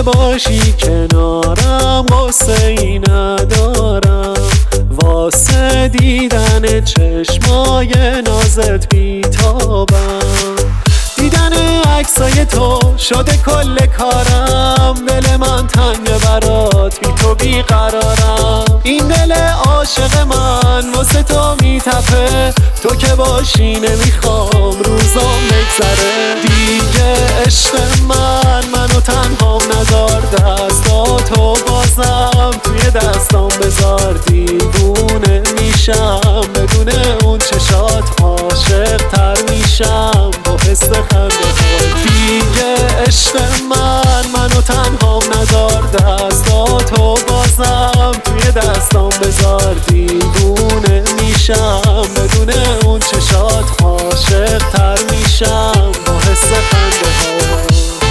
باشی کنارم قصه ای ندارم، واسه دیدن چشمای نازت بیتابم. دیدن عکسای تو شده کل کارم، دل من تنگ برات بی تو بیقرارم. این دل عاشق من واسه تو میتپه، تو که باشی نمیخوام روزام بگذره. دیگه عشق منو تنها نذار، دستاتو بازم توی دستام بذار. دیوونه میشم بدون اون چشات، عاشق تر میشم با حس خنده ها. دیگه عشق منو تنها نذار، دستاتو بازم توی دستام بذار. دیوونه میشم بدون اون چشات، عاشق تر میشم با حس خنده ها.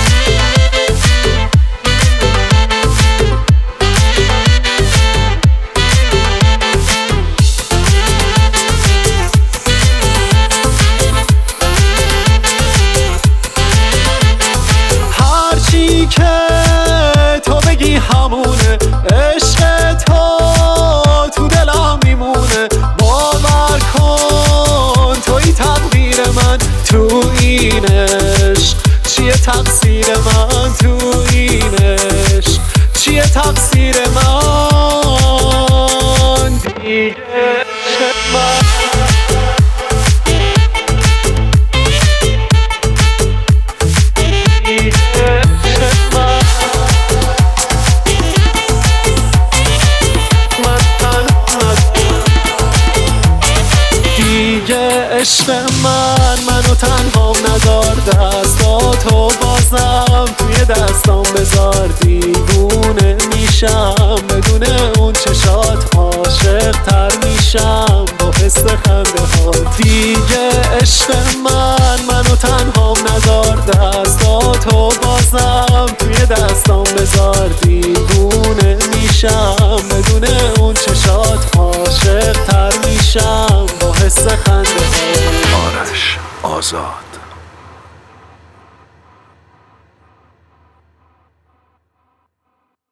هرچی که تو بگی همونه، عشق تو دلم میمونه. باور کن توی تقدیر من، تو این عشق چیه تقصیر من؟ تو این عشق چیه تقصیر من؟ دیگه عشق من عشق منو تنها نذار، دستاتو بازم توی دستام بذار. دیوونه میشم بدون اون چشات، عاشق تر میشم با حس خنده ها. دیگه عشق منو تنها نذار، دستاتو بازم توی دستام بذار. دیوونه میشم بدون اون چشات، عاشق تر میشم با حس خنده ها. آرش آزاد.